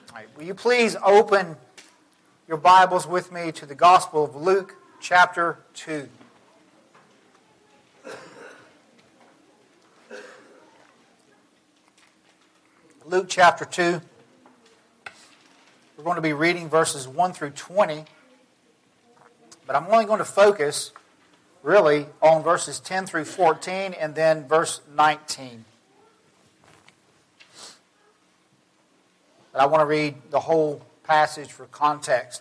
All right, will you please open your Bibles with me to the Gospel of Luke, chapter 2. Luke chapter 2. We're going to be reading verses 1 through 20. But I'm only going to focus, really, on verses 10 through 14 and then verse 19. But I want to read the whole passage for context.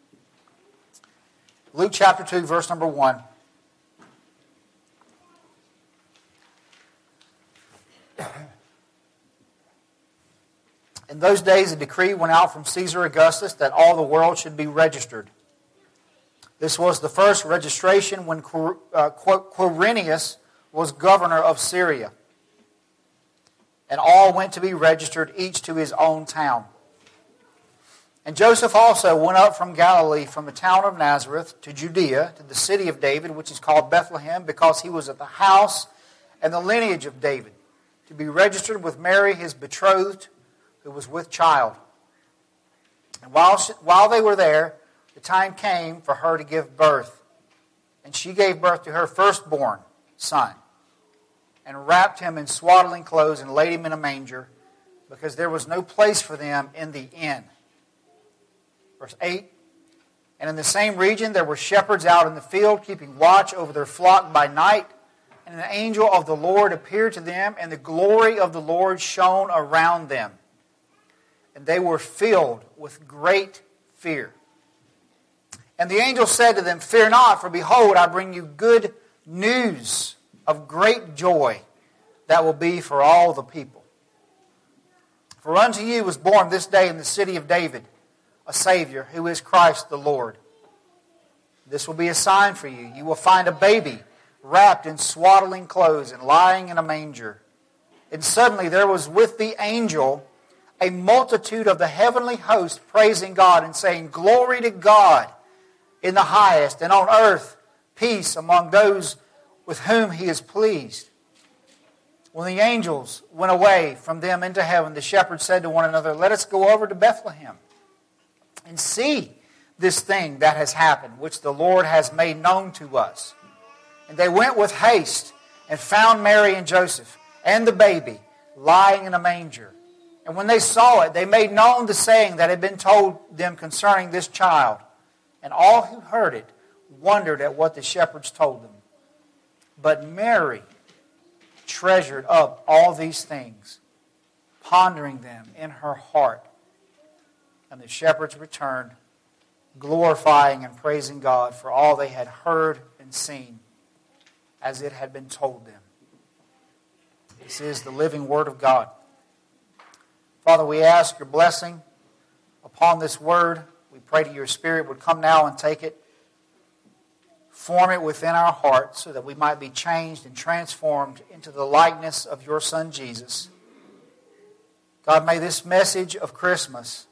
Luke chapter 2, verse number 1. In those days a decree went out from Caesar Augustus that all the world should be registered. This was the first registration when Quirinius was governor of Syria. And all went to be registered, each to his own town. And Joseph also went up from Galilee, from the town of Nazareth to Judea, to the city of David, which is called Bethlehem, because he was of the house and the lineage of David, to be registered with Mary, his betrothed, who was with child. And while they were there, the time came for her to give birth. And she gave birth to her firstborn son, and wrapped him in swaddling clothes and laid him in a manger, because there was no place for them in the inn. Verse 8, and in the same region there were shepherds out in the field, keeping watch over their flock by night. And an angel of the Lord appeared to them, and the glory of the Lord shone around them. And they were filled with great fear. And the angel said to them, "Fear not, for behold, I bring you good news of great joy that will be for all the people. For unto you was born this day in the city of David a Savior, who is Christ the Lord. This will be a sign for you. You will find a baby wrapped in swaddling clothes and lying in a manger." And suddenly there was with the angel a multitude of the heavenly host praising God and saying, "Glory to God in the highest, and on earth peace among those with whom He is pleased." When the angels went away from them into heaven, the shepherds said to one another, "Let us go over to Bethlehem and see this thing that has happened, which the Lord has made known to us." And they went with haste and found Mary and Joseph and the baby lying in a manger. And when they saw it, they made known the saying that had been told them concerning this child. And all who heard it wondered at what the shepherds told them. But Mary treasured up all these things, pondering them in her heart. And the shepherds returned, glorifying and praising God for all they had heard and seen, as it had been told them. This is the living Word of God. Father, we ask your blessing upon this Word. We pray that your Spirit would come now and take it, form it within our hearts so that we might be changed and transformed into the likeness of your Son, Jesus. God, may this message of Christmas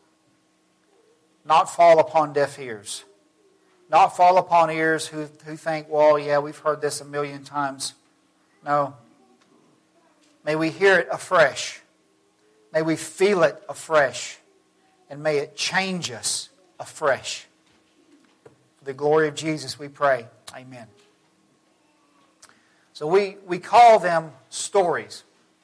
not fall upon deaf ears, not fall upon ears who think, well, yeah, we've heard this a million times. No. May we hear it afresh. May we feel it afresh. And may it change us afresh. For the glory of Jesus we pray. Amen. So we call them stories.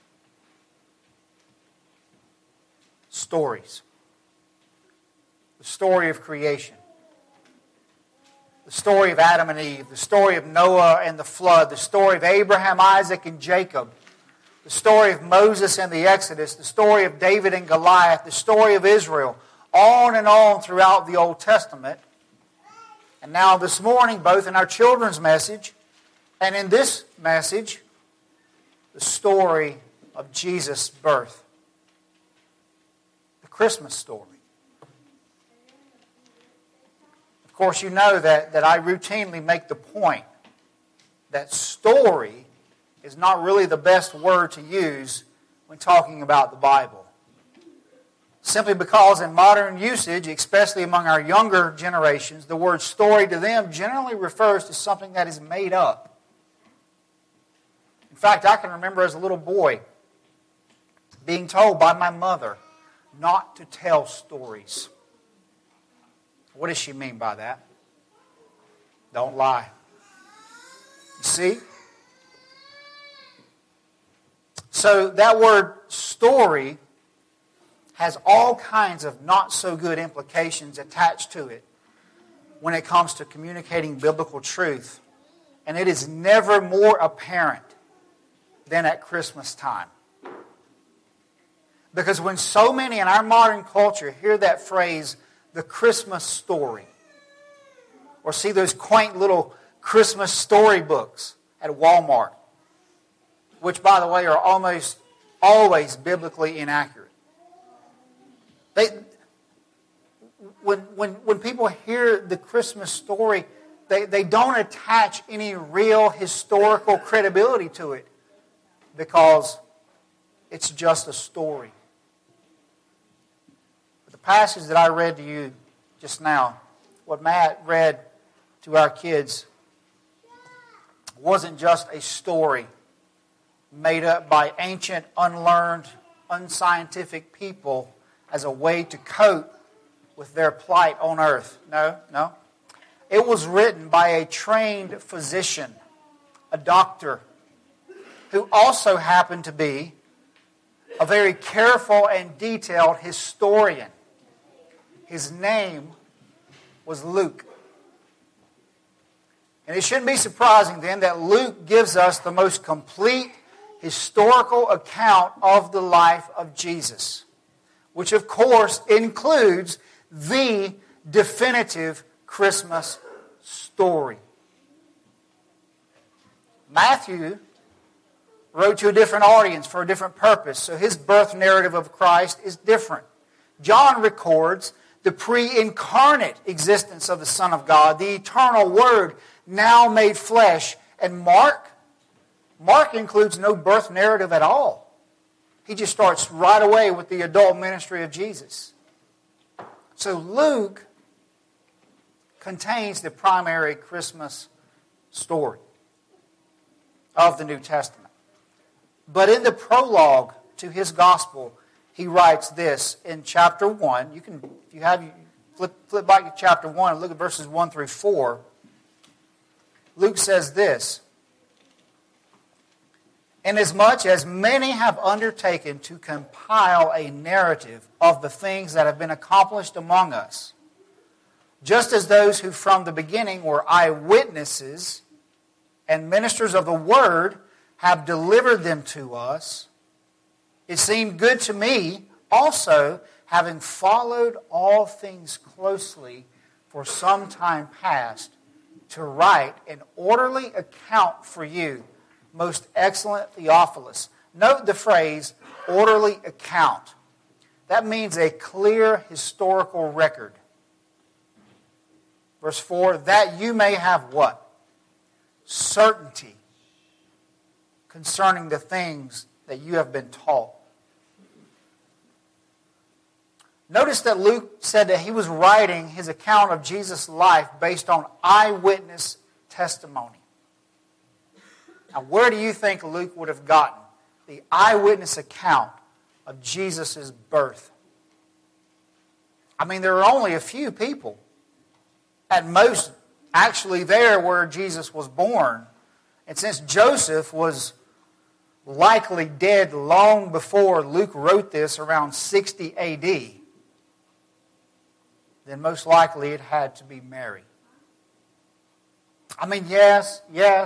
Stories. The story of creation. The story of Adam and Eve. The story of Noah and the flood. The story of Abraham, Isaac, and Jacob. The story of Moses and the Exodus. The story of David and Goliath. The story of Israel. On and on throughout the Old Testament. And now this morning, both in our children's message and in this message, the story of Jesus' birth. The Christmas story. Of course, you know that I routinely make the point that story is not really the best word to use when talking about the Bible. Simply because in modern usage, especially among our younger generations, the word story to them generally refers to something that is made up. In fact, I can remember as a little boy being told by my mother not to tell stories. What does she mean by that? Don't lie. You see? So that word story has all kinds of not so good implications attached to it when it comes to communicating biblical truth. And it is never more apparent than at Christmas time. Because when so many in our modern culture hear that phrase, the Christmas story, or see those quaint little Christmas storybooks at Walmart, which, by the way, are almost always biblically inaccurate. When people hear the Christmas story, they don't attach any real historical credibility to it because it's just a story. But the passage that I read to you just now, what Matt read to our kids, wasn't just a story made up by ancient, unlearned, unscientific people as a way to cope with their plight on earth. No. It was written by a trained physician, a doctor, who also happened to be a very careful and detailed historian. His name was Luke. And it shouldn't be surprising then that Luke gives us the most complete historical account of the life of Jesus, which of course includes the definitive Christmas story. Matthew wrote to a different audience for a different purpose, so his birth narrative of Christ is different. John records the pre-incarnate existence of the Son of God, the eternal Word now made flesh. And Mark includes no birth narrative at all. He just starts right away with the adult ministry of Jesus. So Luke contains the primary Christmas story of the New Testament. But in the prologue to his gospel, he writes this in chapter 1. You can, if you have, flip back to chapter 1 and look at verses 1 through 4. Luke says this: "Inasmuch as many have undertaken to compile a narrative of the things that have been accomplished among us, just as those who from the beginning were eyewitnesses and ministers of the word have delivered them to us, it seemed good to me also, having followed all things closely for some time past, to write an orderly account for you, most excellent Theophilus." Note the phrase, orderly account. That means a clear historical record. Verse 4, "that you may have" what? Certainty concerning the things that you have been taught. Notice that Luke said that he was writing his account of Jesus' life based on eyewitness testimony. Now, where do you think Luke would have gotten the eyewitness account of Jesus' birth? I mean, there are only a few people at most actually there where Jesus was born. And since Joseph was likely dead long before Luke wrote this, around 60 AD, then most likely it had to be Mary. I mean, yes.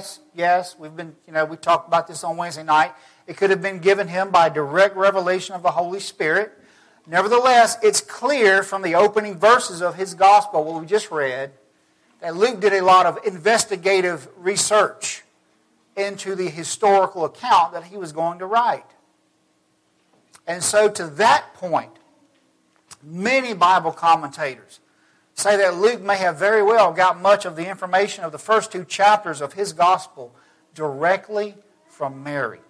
We talked about this on Wednesday night. It could have been given him by direct revelation of the Holy Spirit. Nevertheless, it's clear from the opening verses of his gospel, what we just read, that Luke did a lot of investigative research into the historical account that he was going to write. And so to that point, many Bible commentators say that Luke may have very well got much of the information of the first two chapters of his gospel directly from Mary.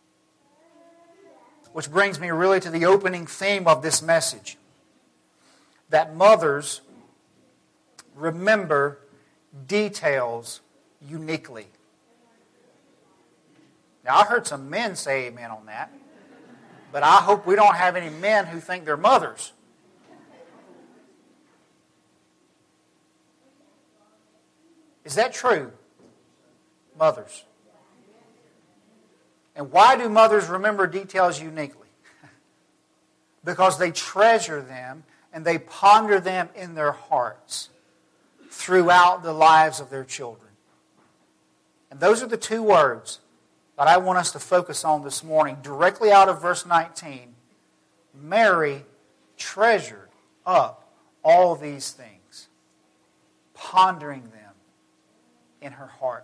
Which brings me really to the opening theme of this message, that mothers remember details uniquely. Now, I heard some men say amen on that. But I hope we don't have any men who think they're mothers. Is that true? Mothers. And why do mothers remember details uniquely? Because they treasure them and they ponder them in their hearts throughout the lives of their children. And those are the two words that I want us to focus on this morning, directly out of verse 19. Mary treasured up all these things, pondering them in her heart.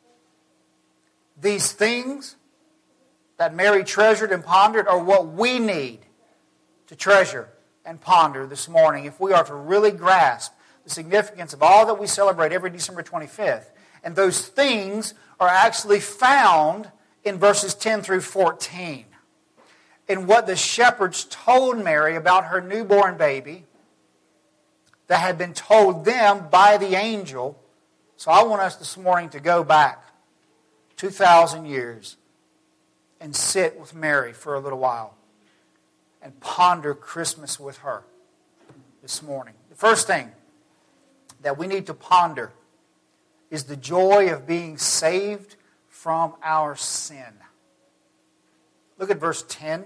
These things that Mary treasured and pondered are what we need to treasure and ponder this morning if we are to really grasp the significance of all that we celebrate every December 25th. And those things are actually found in verses 10 through 14. In what the shepherds told Mary about her newborn baby that had been told them by the angel. So I want us this morning to go back 2,000 years and sit with Mary for a little while and ponder Christmas with her this morning. The first thing that we need to ponder is the joy of being saved from our sin. Look at verse 10.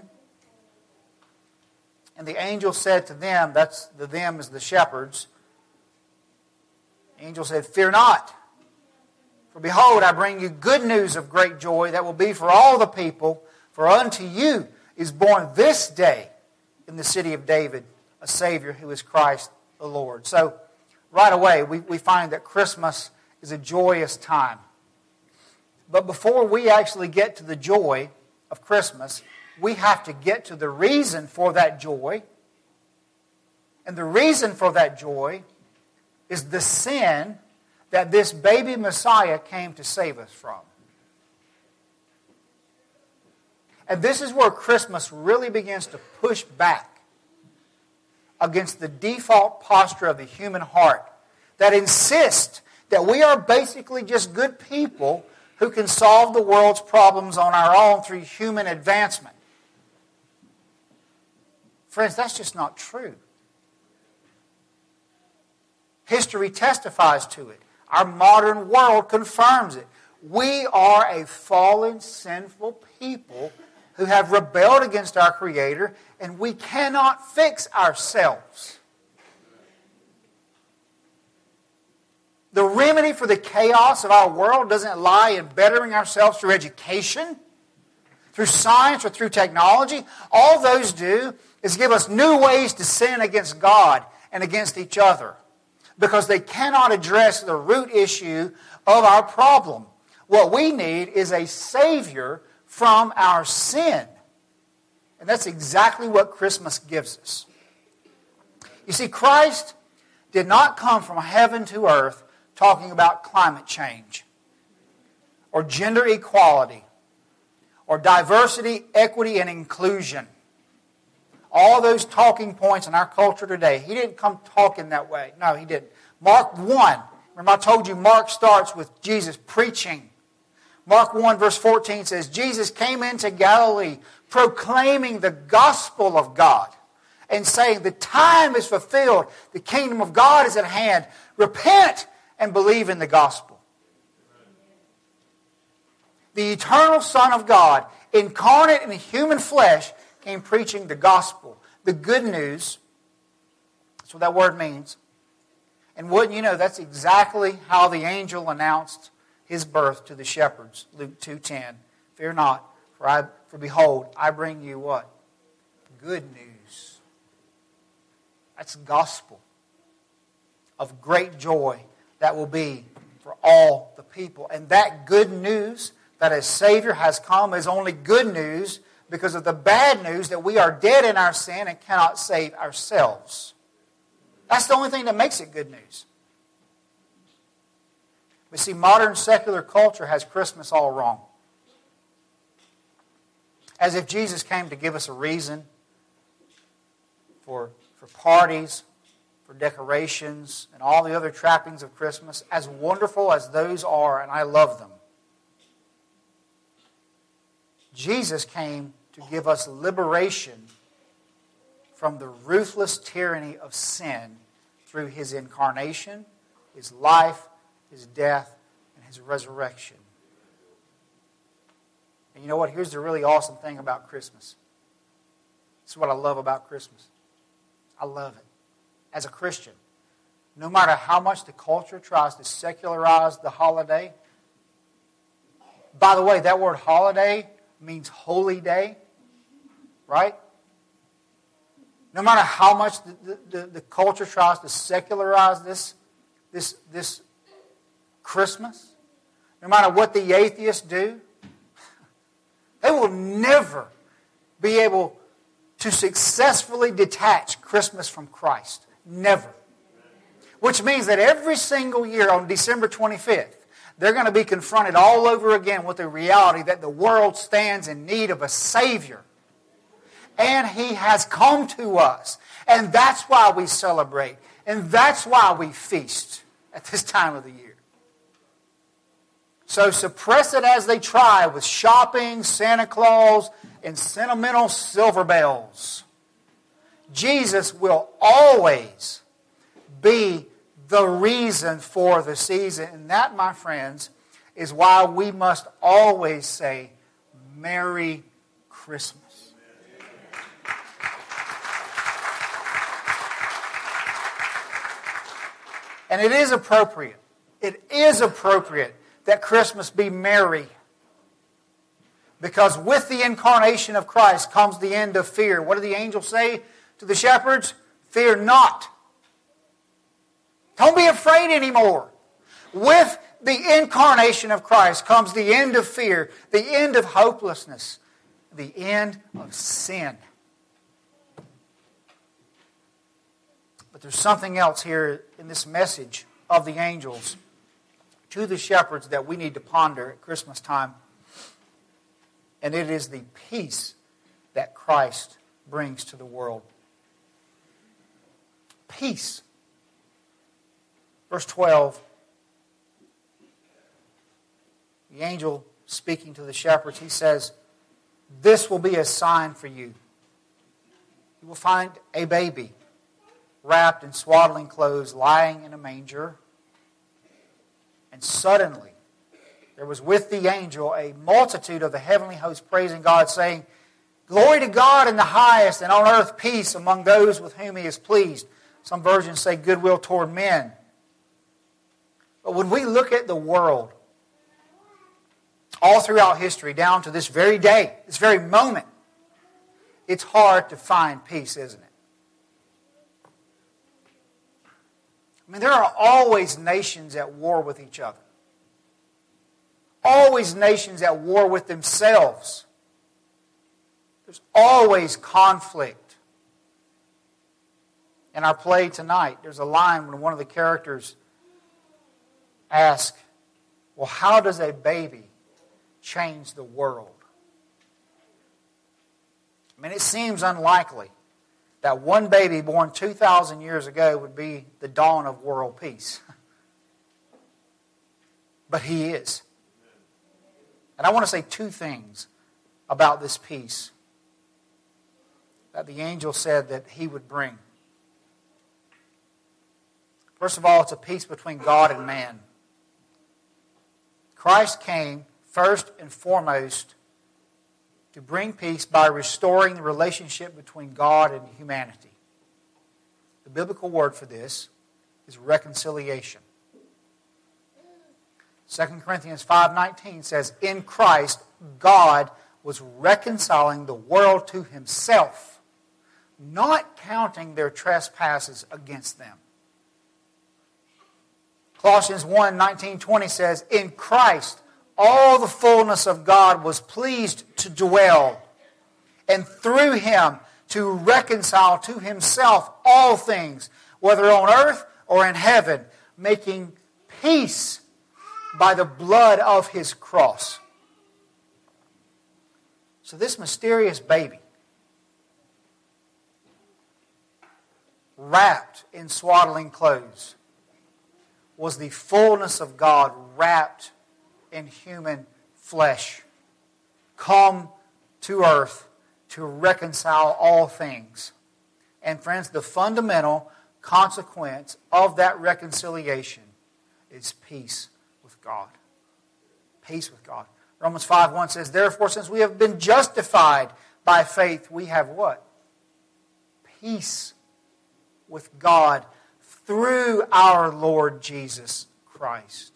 And the angel said to them, that's the them is the shepherds. The angel said, "Fear not, for behold, I bring you good news of great joy that will be for all the people. For unto you is born this day in the city of David a Savior who is Christ the Lord." So right away we find that Christmas is a joyous time. But before we actually get to the joy of Christmas, we have to get to the reason for that joy. And the reason for that joy is the sin that this baby Messiah came to save us from. And this is where Christmas really begins to push back against the default posture of the human heart that insists that we are basically just good people who can solve the world's problems on our own through human advancement. Friends, that's just not true. History testifies to it. Our modern world confirms it. We are a fallen, sinful people who have rebelled against our Creator, and we cannot fix ourselves. The remedy for the chaos of our world doesn't lie in bettering ourselves through education, through science, or through technology. All those do is give us new ways to sin against God and against each other, because they cannot address the root issue of our problem. What we need is a Savior from our sin. And that's exactly what Christmas gives us. You see, Christ did not come from heaven to earth talking about climate change, or gender equality, or diversity, equity, and inclusion. All those talking points in our culture today. He didn't come talking that way. No, he didn't. Mark 1. Remember I told you Mark starts with Jesus preaching. Mark 1 verse 14 says, Jesus came into Galilee proclaiming the gospel of God and saying, the time is fulfilled. The kingdom of God is at hand. Repent and believe in the gospel. The eternal Son of God, incarnate in human flesh, came preaching the gospel, the good news. That's what that word means. And wouldn't you know, that's exactly how the angel announced his birth to the shepherds. Luke 2:10. Fear not, for behold, I bring you what? Good news. That's gospel of great joy that will be for all the people. And that good news that a Savior has come is only good news because of the bad news that we are dead in our sin and cannot save ourselves. That's the only thing that makes it good news. But see, modern secular culture has Christmas all wrong. As if Jesus came to give us a reason for parties, for decorations, and all the other trappings of Christmas, as wonderful as those are, and I love them. Jesus came to give us liberation from the ruthless tyranny of sin through His incarnation, His life, His death, and His resurrection. And you know what? Here's the really awesome thing about Christmas. This is what I love about Christmas. I love it. As a Christian, no matter how much the culture tries to secularize the holiday, by the way, that word holiday means holy day, right? No matter how much the culture tries to secularize this Christmas, no matter what the atheists do, they will never be able to successfully detach Christmas from Christ. Never. Which means that every single year on December 25th, they're going to be confronted all over again with the reality that the world stands in need of a Savior. And He has come to us. And that's why we celebrate. And that's why we feast at this time of the year. So suppress it as they try with shopping, Santa Claus, and sentimental silver bells. Jesus will always be the reason for the season. And that, my friends, is why we must always say, Merry Christmas. And it is appropriate. It is appropriate that Christmas be merry. Because with the incarnation of Christ comes the end of fear. What did the angel say to the shepherds? Fear not. Don't be afraid anymore. With the incarnation of Christ comes the end of fear, the end of hopelessness, the end of sin. But there's something else here in this message of the angels to the shepherds that we need to ponder at Christmas time. And it is the peace that Christ brings to the world. Peace. Verse 12. The angel speaking to the shepherds, he says, "This will be a sign for you. You will find a baby wrapped in swaddling clothes, lying in a manger." And suddenly, there was with the angel a multitude of the heavenly host praising God, saying, "Glory to God in the highest, and on earth peace among those with whom He is pleased." Some versions say goodwill toward men. But when we look at the world, all throughout history, down to this very day, this very moment, it's hard to find peace, isn't it? I mean, there are always nations at war with each other. Always nations at war with themselves. There's always conflict. In our play tonight, there's a line when one of the characters asks, well, how does a baby change the world? I mean, it seems unlikely that one baby born 2,000 years ago would be the dawn of world peace. But He is. And I want to say two things about this peace that the angel said that He would bring. First of all, it's a peace between God and man. Christ came first and foremost to bring peace by restoring the relationship between God and humanity. The biblical word for this is reconciliation. 2 Corinthians 5:19 says, "In Christ, God was reconciling the world to Himself, not counting their trespasses against them." Colossians 1:19-20 says, "In Christ, all the fullness of God was pleased to dwell, and through Him to reconcile to Himself all things, whether on earth or in heaven, making peace by the blood of His cross." So this mysterious baby, wrapped in swaddling clothes, was the fullness of God wrapped in human flesh, come to earth to reconcile all things. And friends, the fundamental consequence of that reconciliation is peace with God. Peace with God. Romans 5:1 says, therefore, since we have been justified by faith, we have what? Peace with God through our Lord Jesus Christ.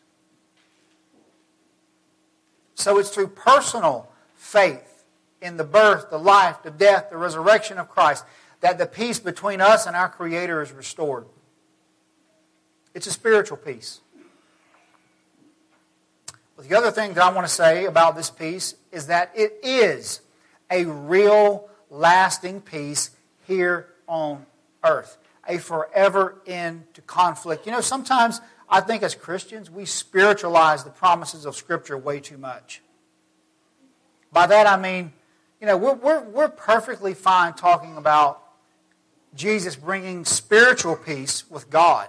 So it's through personal faith in the birth, the life, the death, the resurrection of Christ that the peace between us and our Creator is restored. It's a spiritual peace. But the other thing that I want to say about this peace is that it is a real, lasting peace here on earth. A forever end to conflict. You know, sometimes I think as Christians we spiritualize the promises of Scripture way too much. By that I mean, you know, we're perfectly fine talking about Jesus bringing spiritual peace with God.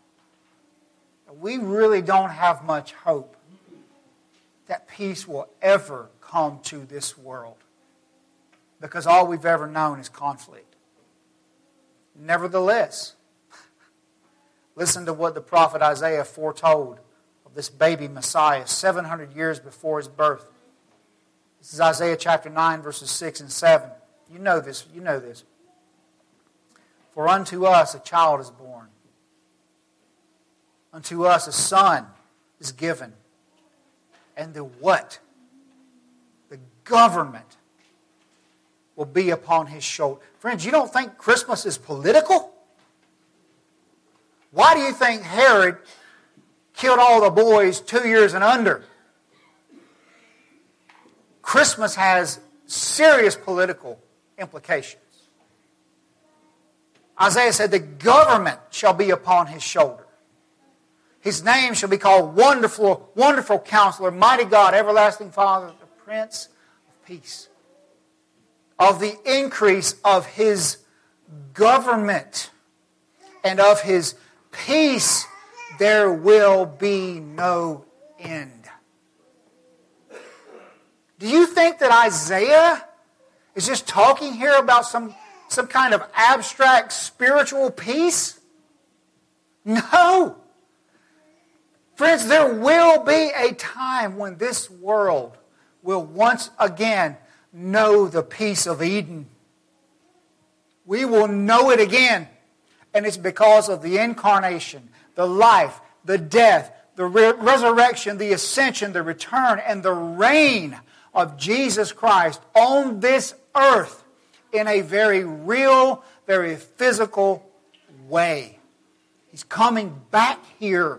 We really don't have much hope that peace will ever come to this world, because all we've ever known is conflict. Nevertheless, listen to what the prophet Isaiah foretold of this baby Messiah 700 years before his birth. This is Isaiah chapter 9, verses 6 and 7. You know this. For unto us a child is born. Unto us a son is given. And the what? The government will be upon his shoulder. Friends, you don't think Christmas is political? Why do you think Herod killed all the boys 2 years and under? Christmas has serious political implications. Isaiah said, the government shall be upon his shoulder. His name shall be called Wonderful, Wonderful Counselor, Mighty God, Everlasting Father, the Prince of Peace. Of the increase of his government and of his peace, there will be no end. Do you think that Isaiah is just talking here about some kind of abstract spiritual peace? No. Friends, there will be a time when this world will once again know the peace of Eden. We will know it again. And it's because of the incarnation, the life, the death, the resurrection, the ascension, the return, and the reign of Jesus Christ on this earth in a very real, very physical way. He's coming back here.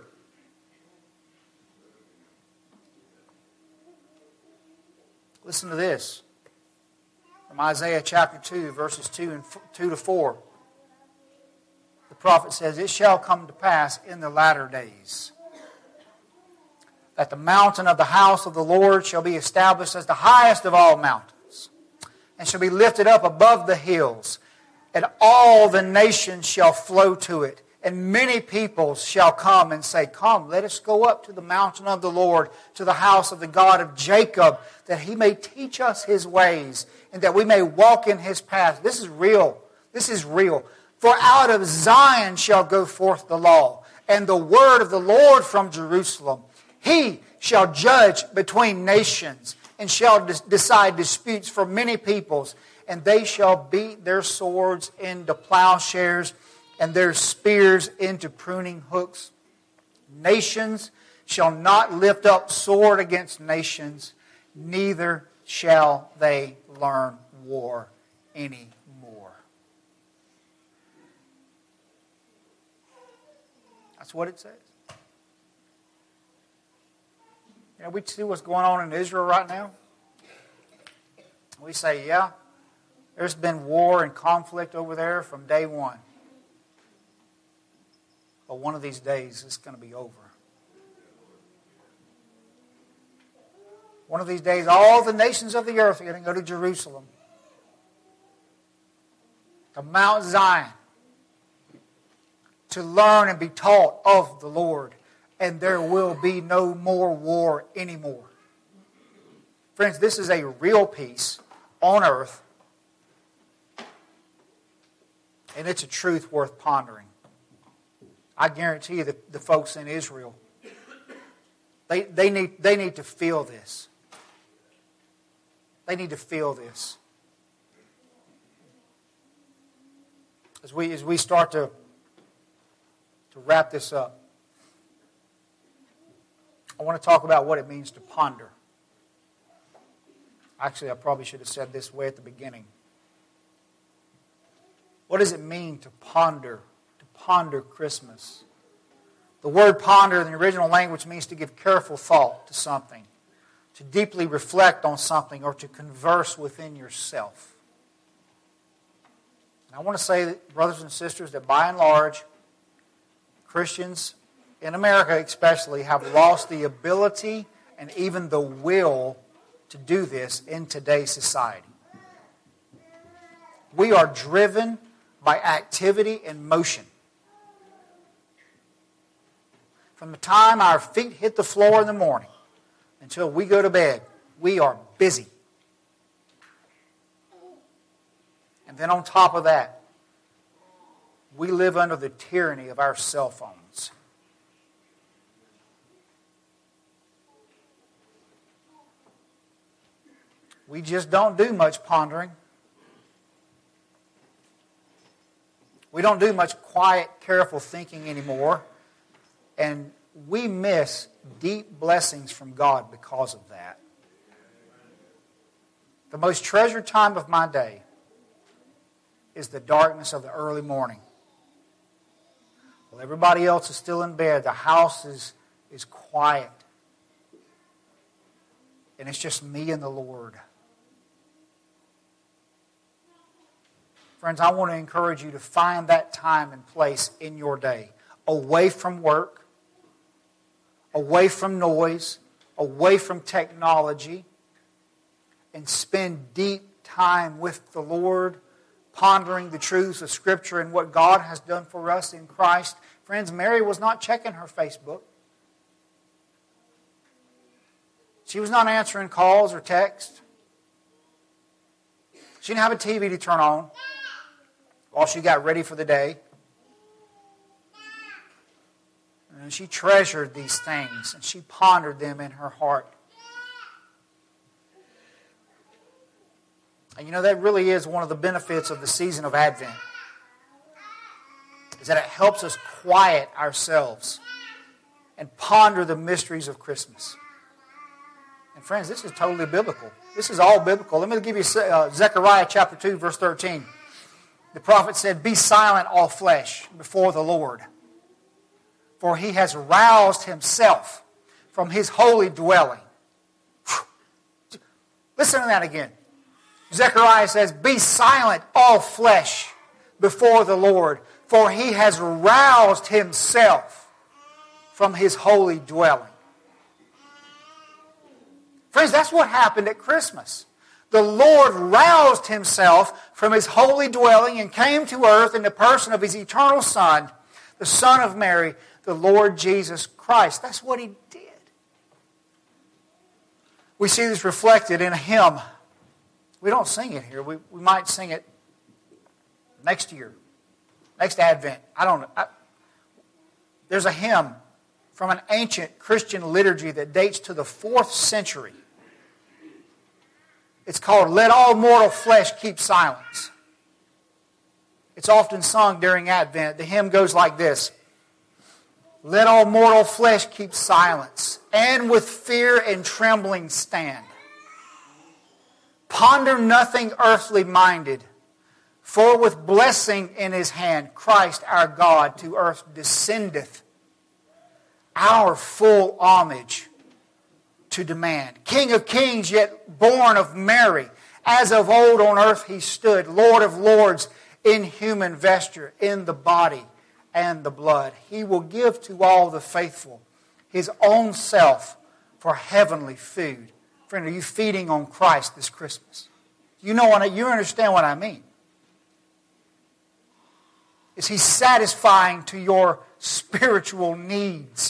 Listen to this from Isaiah chapter 2, verses 2 to 4. The prophet says, it shall come to pass in the latter days that the mountain of the house of the Lord shall be established as the highest of all mountains, and shall be lifted up above the hills, and all the nations shall flow to it. And many peoples shall come and say, come, let us go up to the mountain of the Lord, to the house of the God of Jacob, that He may teach us His ways, and that we may walk in His paths. This is real. This is real. For out of Zion shall go forth the law, and the word of the Lord from Jerusalem. He shall judge between nations, and shall decide disputes for many peoples. And they shall beat their swords into plowshares, and their spears into pruning hooks. Nations shall not lift up sword against nations, neither shall they learn war anymore. That's what it says. You know, we see what's going on in Israel right now. We say, yeah, there's been war and conflict over there from day one. But one of these days, it's going to be over. One of these days, all the nations of the earth are going to go to Jerusalem, to Mount Zion, to learn and be taught of the Lord. And there will be no more war anymore. Friends, this is a real peace on earth And it's a truth worth pondering. I guarantee you that the folks in Israel, they need to feel this. They need to feel this. As we start to wrap this up, I want to talk about what it means to ponder. Actually, I probably should have said this way at the beginning. What does it mean to ponder? To ponder Christmas. The word ponder in the original language means to give careful thought to something, to deeply reflect on something, or to converse within yourself. And I want to say, brothers and sisters, that by and large, Christians in America especially have lost the ability and even the will to do this in today's society. We are driven by activity and motion. From the time our feet hit the floor in the morning until we go to bed, we are busy. And then on top of that, we live under the tyranny of our cell phones. We just don't do much pondering. We don't do much quiet, careful thinking anymore. And we miss deep blessings from God because of that. The most treasured time of my day is the darkness of the early morning. While everybody else is still in bed, the house is quiet. And it's just me and the Lord. Friends, I want to encourage you to find that time and place in your day, away from work, away from noise, away from technology, and spend deep time with the Lord, pondering the truths of Scripture and what God has done for us in Christ. Friends, Mary was not checking her Facebook. She was not answering calls or texts. She didn't have a TV to turn on while she got ready for the day. And she treasured these things, and she pondered them in her heart. And you know, that really is one of the benefits of the season of Advent, is that it helps us quiet ourselves and ponder the mysteries of Christmas. And friends, this is totally biblical. This is all biblical. Let me give you Zechariah chapter 2, verse 13. The prophet said, "Be silent, all flesh, before the Lord, for He has roused Himself from His holy dwelling." Listen to that again. Zechariah says, "Be silent, all flesh, before the Lord, for He has roused Himself from His holy dwelling." Friends, that's what happened at Christmas. The Lord roused Himself from His holy dwelling and came to earth in the person of His eternal Son, the Son of Mary, the Lord Jesus Christ. That's what He did. We see this reflected in a hymn. We don't sing it here. We might sing it next year, next Advent. I don't know. There's a hymn from an ancient Christian liturgy that dates to the 4th century. It's called "Let All Mortal Flesh Keep Silence." It's often sung during Advent. The hymn goes like this: "Let all mortal flesh keep silence, and with fear and trembling stand. Ponder nothing earthly minded, for with blessing in His hand, Christ our God to earth descendeth, our full homage to demand. King of kings, yet born of Mary, as of old on earth He stood, Lord of lords, in human vesture, in the body and the blood. He will give to all the faithful His own self for heavenly food." Friend, are you feeding on Christ this Christmas? You understand what I mean. Is He satisfying to your spiritual needs?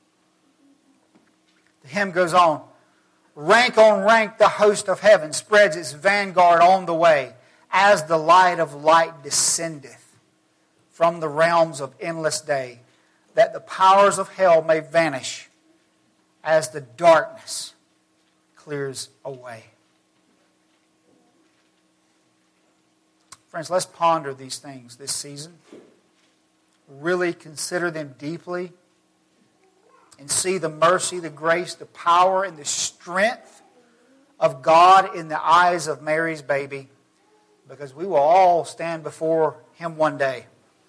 The hymn goes on rank the host of heaven spreads its vanguard on the way, as the light of light descendeth. from the realms of endless day, that the powers of hell may vanish as the darkness clears away. Friends, let's ponder these things this season. Really consider them deeply and see the mercy, the grace, the power, and the strength of God in the eyes of Mary's baby, because we will all stand before Him one day.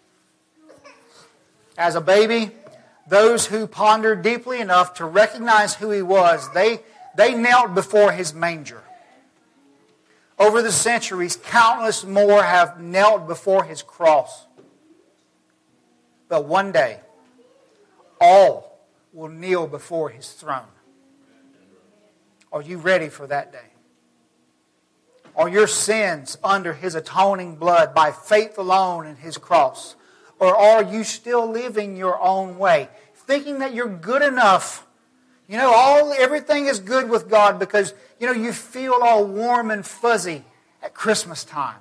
As a baby, those who pondered deeply enough to recognize who He was, they knelt before His manger. Over the centuries, countless more have knelt before His cross. But one day, all will kneel before His throne. Are you ready for that day? Are your sins under His atoning blood by faith alone in His cross? Or are you still living your own way, thinking that you're good enough? You know, everything is good with God because, you know, you feel all warm and fuzzy at Christmas time.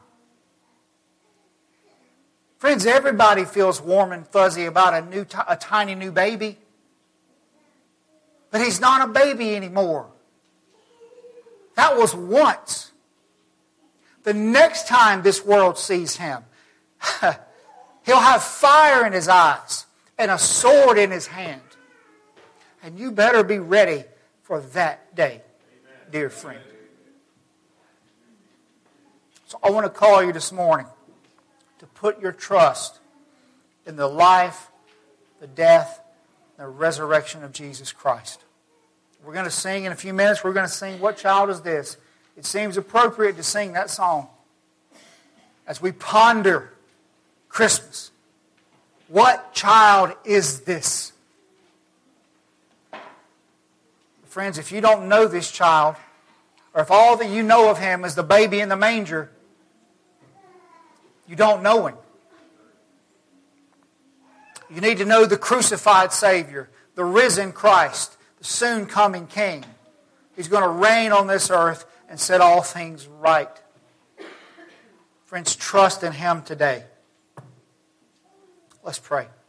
Friends, everybody feels warm and fuzzy about a tiny new baby. But he's not a baby anymore. That was once. The next time this world sees him, he'll have fire in his eyes and a sword in his hand. And you better be ready for that day, dear friend. So I want to call you this morning to put your trust in the life, the death, and the resurrection of Jesus Christ. We're going to sing in a few minutes. We're going to sing What Child Is This? It seems appropriate to sing that song as we ponder Christmas. What child is this? Friends, if you don't know this child, or if all that you know of him is the baby in the manger, you don't know him. You need to know the crucified Savior, the risen Christ, the soon coming King. He's going to reign on this earth and set all things right. Friends, trust in Him today. Let's pray.